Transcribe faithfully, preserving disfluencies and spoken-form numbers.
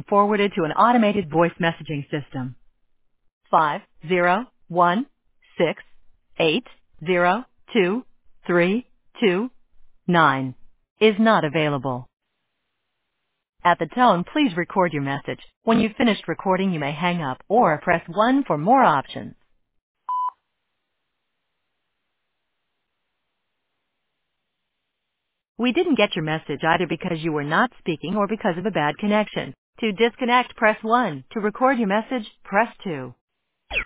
been forwarded to an automated voice messaging system. Five zero one six eight zero two three two nine is not available. At the tone, please record your message. When you've finished recording, you may hang up or press one for more options. We didn't get your message either because you were not speaking or because of a bad connection. To disconnect, press one. To record your message, press two.